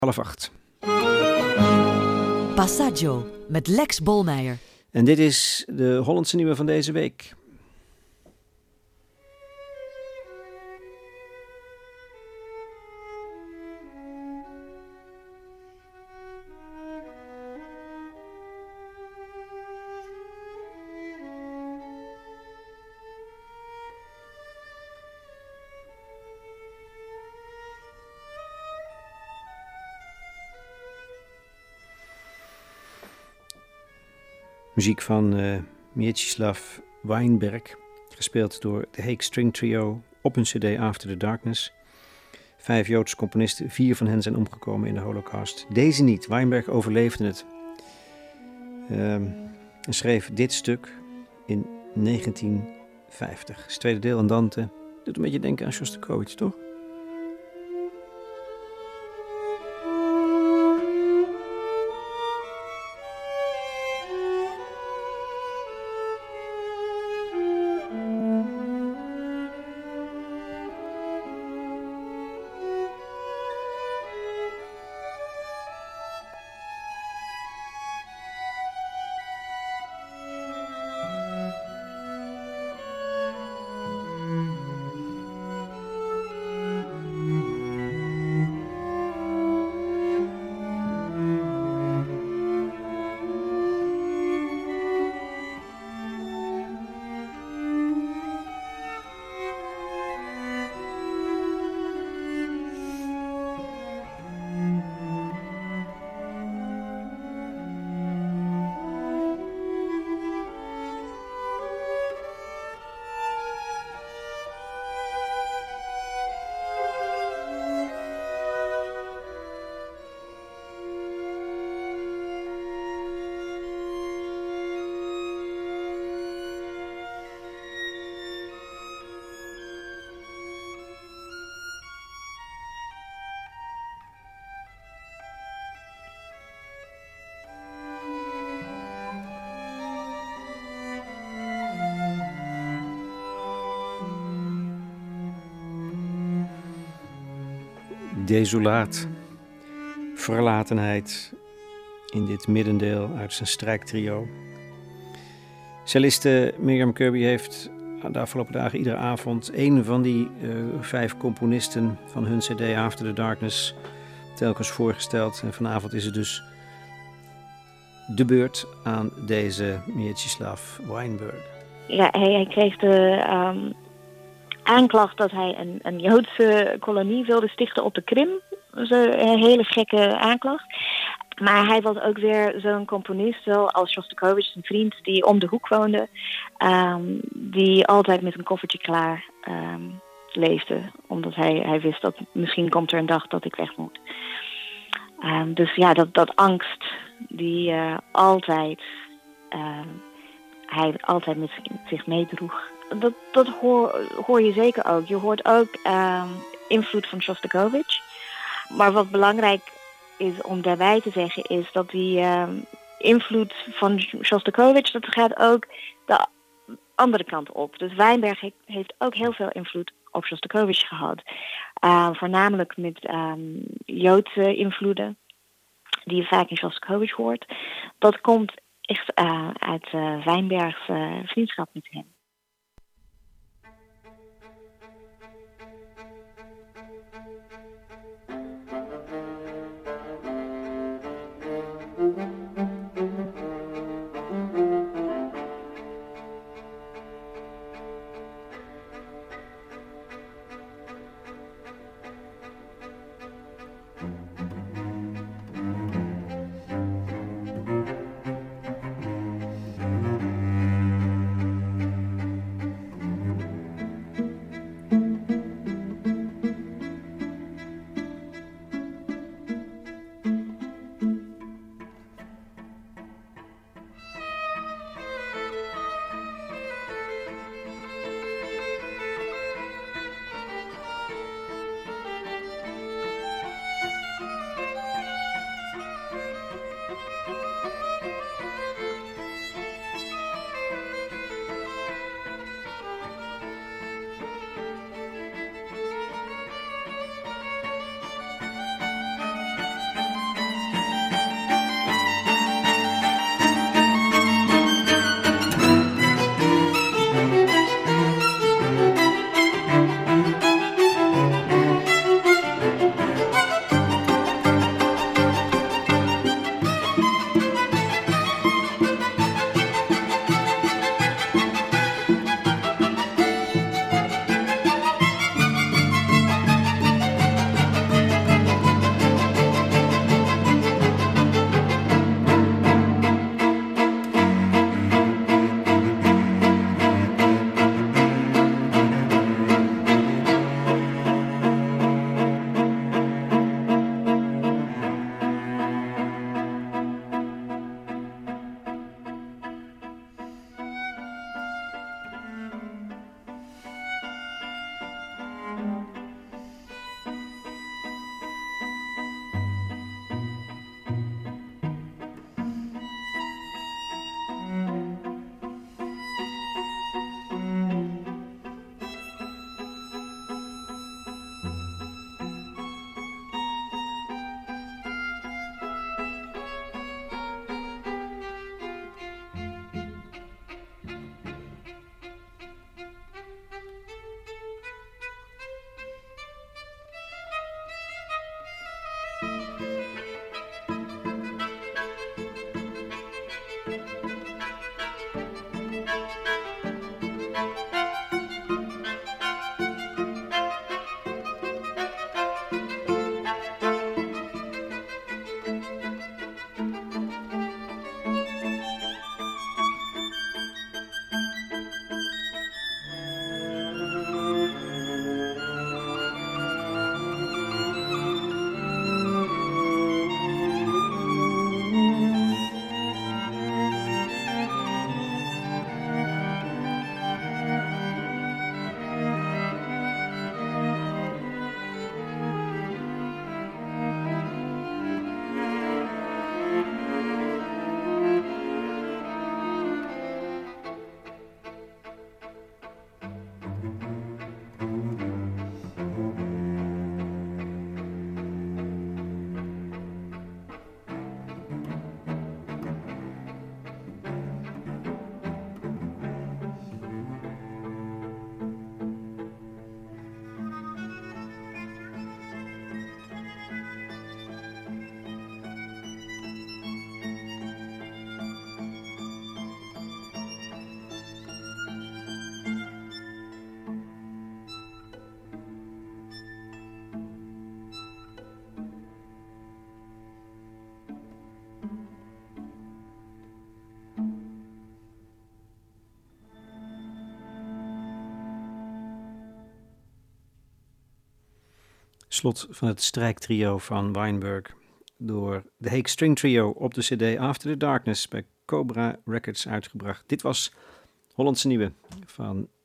7:30. Passaggio met Lex Bolmeijer. En dit is de Hollandse nieuwe van deze week. Muziek van Mieczysław Weinberg, gespeeld door de Hague String Trio op hun cd After the Darkness. 5 Joodse componisten, 4 van hen zijn omgekomen in de Holocaust. Deze niet, Weinberg overleefde het. En schreef dit stuk in 1950. Het tweede deel, Andante, doet een beetje denken aan Shostakovich, toch? Desolaat, verlatenheid in dit middendeel uit zijn strijktrio. Celliste Miriam Kirby heeft de afgelopen dagen iedere avond een van die 5 componisten van hun cd After the Darkness telkens voorgesteld. En vanavond is het dus de beurt aan deze Mieczysław Weinberg. Ja, hij kreeg de aanklacht dat hij een Joodse kolonie wilde stichten op de Krim. Dat is een hele gekke aanklacht. Maar hij was ook weer zo'n componist, zoals Shostakovich, zijn vriend, die om de hoek woonde. Die altijd met een koffertje klaar leefde. Omdat hij wist dat misschien komt er een dag dat ik weg moet. Dus ja, dat angst die hij altijd met zich meedroeg. Dat hoor je zeker ook. Je hoort ook invloed van Shostakovich. Maar wat belangrijk is om daarbij te zeggen is dat die invloed van Shostakovich, dat gaat ook de andere kant op. Dus Weinberg heeft ook heel veel invloed op Shostakovich gehad. Voornamelijk met Joodse invloeden die je vaak in Shostakovich hoort. Dat komt echt uit Weinbergs vriendschap met hem. slot van het strijktrio van Weinberg door de Hague String Trio op de cd After the Darkness bij Cobra Records uitgebracht. Dit was Hollandse Nieuwe van